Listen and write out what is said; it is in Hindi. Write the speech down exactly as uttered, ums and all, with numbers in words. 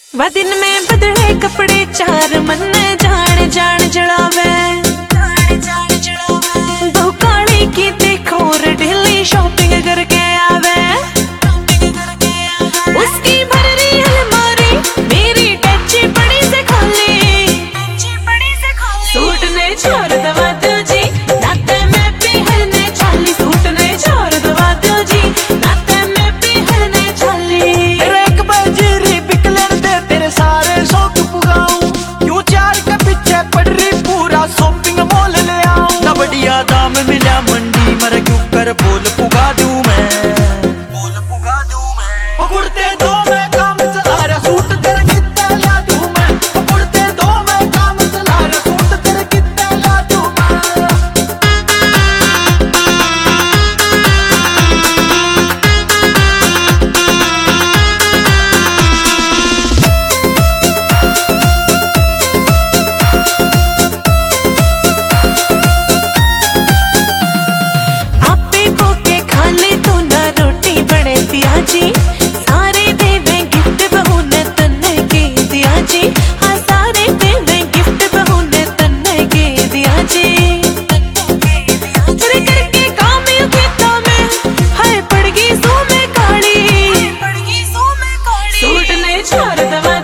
वह दिन में बदले कपड़े चार मन जान जान जड़ावे दो काली की देखोर ढीली शॉपिंग करके आवे उसकी भरी अलमारी मेरी टच्ची बड़ी से खाली सूट ने छोड़ दवा दो जी नाते में पहनने चाली सूट ने छोड़ दवा दो जी नाते में पहनने चाली एक बजरी बिकलर दे तेरे सारे शौक पुगाऊं यूं चार के पीछे पड़ रही पूरा शॉपिंग मॉल ले आऊं ना बढ़िया दाम मिला मंडी मर क्यों कर बोल पुगा दूं मैं बोल पुगा दूं मैं कुर्ते दो मैं काम चला रहा सूट तेरे कितने ला दूं मैं कुर्ते दो मैं काम चला रहा सूट तेरे कितने ला दूं मैं जी सारे देवे गिफ्ट बहू ने तन्ने के दिया जी हाँ सारे देवे गिफ्ट बहू ने तन्ने के दिया जी तेरे करके काम यू खेतों में हाय पड़ गई सो में काली सूट ने छोड़ दवा